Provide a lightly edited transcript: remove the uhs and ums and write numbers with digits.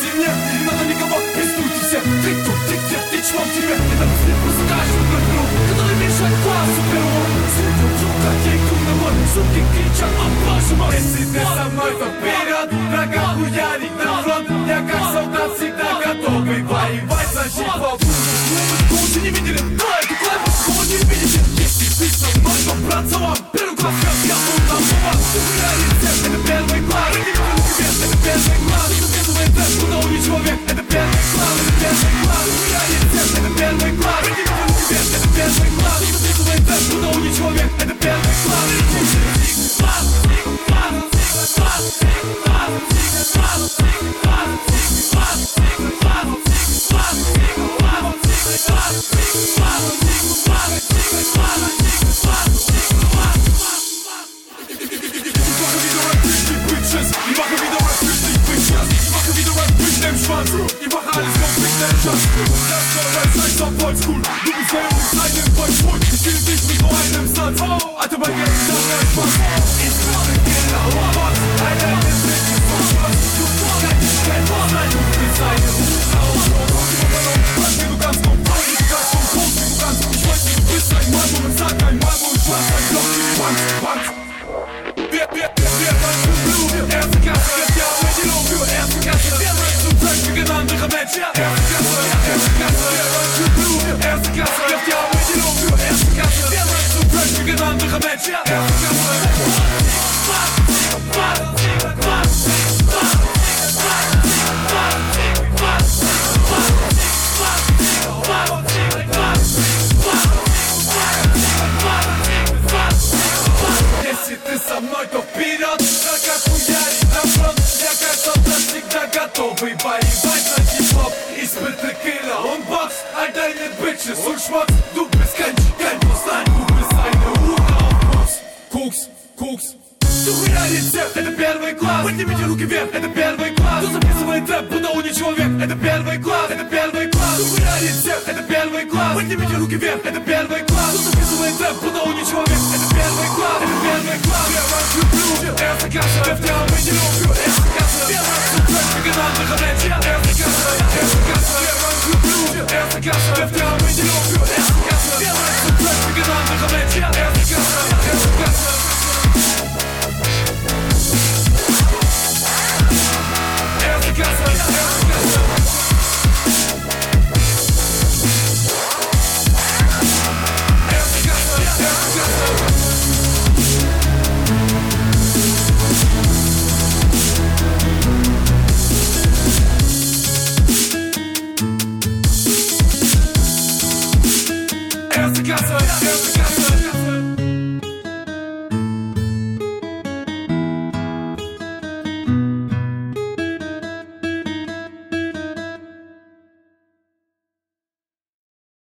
если нет, не надо никого, пиздуйте все. Ты тут, ты где, ты чмо в тебе? Это просто каждый друг, который мешает классу первому. Сука, сука, кейку на мой, суки кричат, о боже мой. Если ты со мной, то вперед, врага хуярить на фронт. Я как солдат всегда готовый воевать за хип-хоп. Кого не видели, но эту клаву, кого не видите. Если ты со мной, то братца вам, первый класс, я был на мова. Хуя рецепт, это первый класс. Это первый класс, записывай тест, куда у человек. Это первый класс, это первый класс. Хуя рецепт, это первый класс. Это первый класс, записывай тест, куда у человек. Это первый класс. Ich mach alles komplett selbst. Das soll als Rechts auf Oldschool. Du bist der Junge, einen Vollschwul. Ich will dich mit nur einem Satz. Alter, mein Geld ist das ein Spaß. Ich bin ein Killer, was? Alter, das ist nicht was. Du kannst kein Wort sein. Du bist eine du kannst noch frei, du kannst noch groß, du kannst. Ich weiß, du bist ein Mann und sag ein Mann und du hast ein Loch in die Wand. Wer erste Klasse, ja, mit die Logo, erste Klasse. Wie ein anderer Mensch, ja, erste Klasse, erste Klasse, ja, mit die Logo, erste Klasse. Wie ein anderer Mensch, ja, erste Klasse. Если ты со мной, то вперед, врага хуярить на фронт. Я как солдат всегда готовый воевать за хип-хоп. Испытый кiller und Box, all deine Bitches und Schmutz. Du bist kein Boss, nein, du bist eine Hure auf Koks. Du хуя рецепт, это первый класс. Поднимите руки вверх, это первый класс. Кто записывает рэп, будто у не человек. Это первый класс, это первый класс. Du хуя рецепт, это первый класс. Поднимите руки вверх, это первый класс. Кто записывает рэп, будто у не человек. Это первый класс, это первый класс. Erste Klasse,